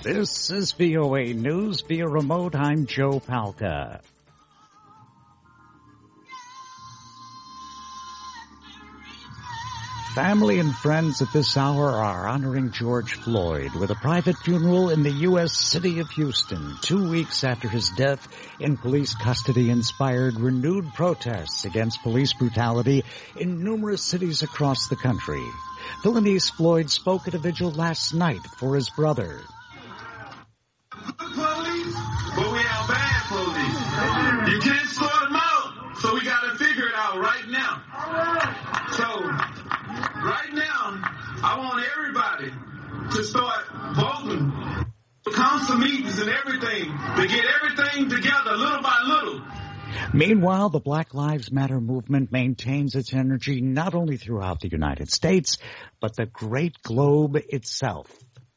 This is VOA News via remote. I'm Joe Palca. Family and friends at this hour are honoring George Floyd with a private funeral in the U.S. city of Houston. 2 weeks after his death in police custody inspired renewed protests against police brutality in numerous cities across the country. Philonise Floyd spoke at a vigil last night for his brother. Police, but we have bad police. You can't sort them out, so we got to figure it out right now. So, right now, I want everybody to start voting, council meetings and everything, to get everything together little by little. Meanwhile, the Black Lives Matter movement maintains its energy not only throughout the United States, but the great globe itself.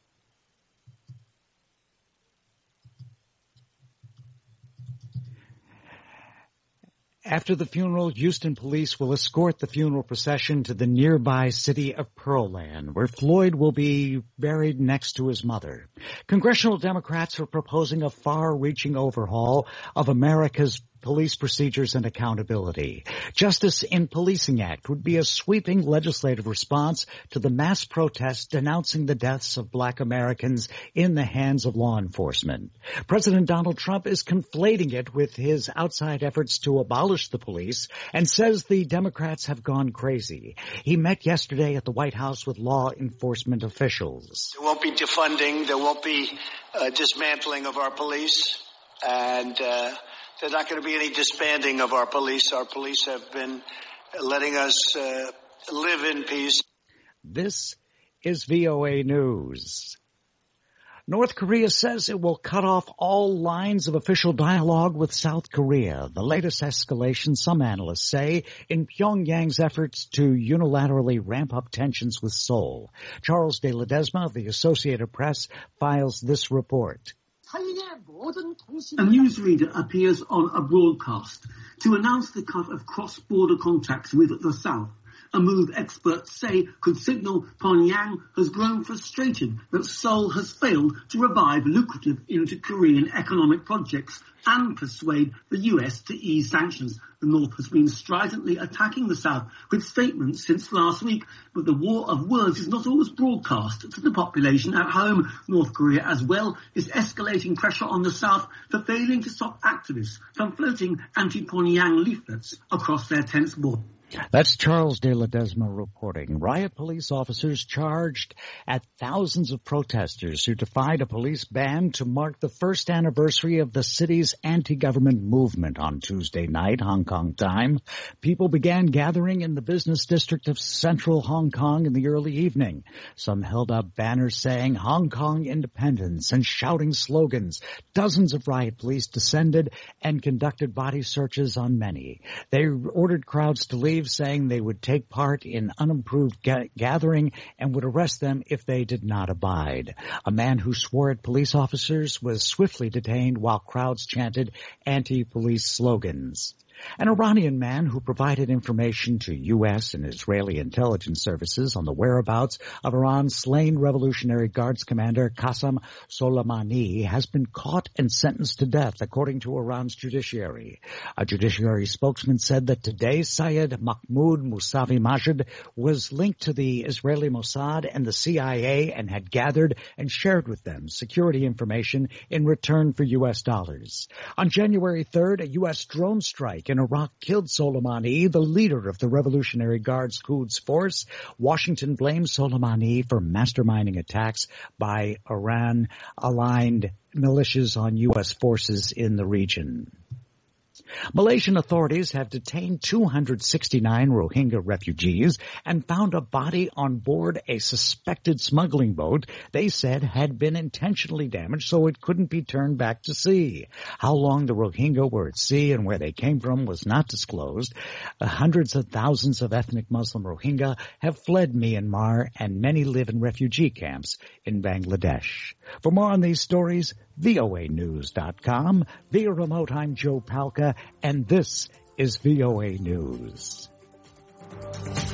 After the funeral, Houston police will escort the funeral procession to the nearby city of Pearland, where Floyd will be buried next to his mother. Congressional Democrats are proposing a far-reaching overhaul of America's police procedures and accountability. Justice in Policing Act would be a sweeping legislative response to the mass protests denouncing the deaths of Black Americans in the hands of law enforcement. President Donald Trump is conflating it with his outside efforts to abolish the police and says the Democrats have gone crazy. He met yesterday at the White House with law enforcement officials. There won't be defunding. There won't be dismantling of our police. And there's not going to be any disbanding of our police. Our police have been letting us live in peace. This is VOA News. North Korea says it will cut off all lines of official dialogue with South Korea. The latest escalation, some analysts say, in Pyongyang's efforts to unilaterally ramp up tensions with Seoul. Charles de Ledesma of the Associated Press files this report. A newsreader appears on a broadcast to announce the cut of cross-border contacts with the South, a move experts say could signal Pyongyang has grown frustrated that Seoul has failed to revive lucrative inter-Korean economic projects and persuade the US to ease sanctions. The North has been stridently attacking the South with statements since last week, but the war of words is not always broadcast to the population at home. North Korea as well is escalating pressure on the South for failing to stop activists from floating anti-Pyongyang leaflets across their tense border. That's Charles de Ledesma reporting. Riot police officers charged at thousands of protesters who defied a police ban to mark the first anniversary of the city's anti-government movement on Tuesday night, Hong Kong time. People began gathering in the business district of central Hong Kong in the early evening. Some held up banners saying Hong Kong independence and shouting slogans. Dozens of riot police descended and conducted body searches on many. They ordered crowds to leave, saying they would take part in unapproved gathering and would arrest them if they did not abide. A man who swore at police officers was swiftly detained while crowds chanted anti-police slogans. An Iranian man who provided information to U.S. and Israeli intelligence services on the whereabouts of Iran's slain Revolutionary Guards commander Qasem Soleimani has been caught and sentenced to death, according to Iran's judiciary. A judiciary spokesman said that today Syed Mahmoud Mousavi Majid was linked to the Israeli Mossad and the CIA and had gathered and shared with them security information in return for U.S. dollars. On January 3rd, a U.S. drone strike in Iraq killed Soleimani, the leader of the Revolutionary Guards Quds Force. Washington blames Soleimani for masterminding attacks by Iran-aligned militias on U.S. forces in the region. Malaysian authorities have detained 269 Rohingya refugees and found a body on board a suspected smuggling boat they said had been intentionally damaged so it couldn't be turned back to sea. How long the Rohingya were at sea and where they came from was not disclosed. Hundreds of thousands of ethnic Muslim Rohingya have fled Myanmar and many live in refugee camps in Bangladesh. For more on these stories, voanews.com. Via remote, I'm Joe Palca, and this is VOA News.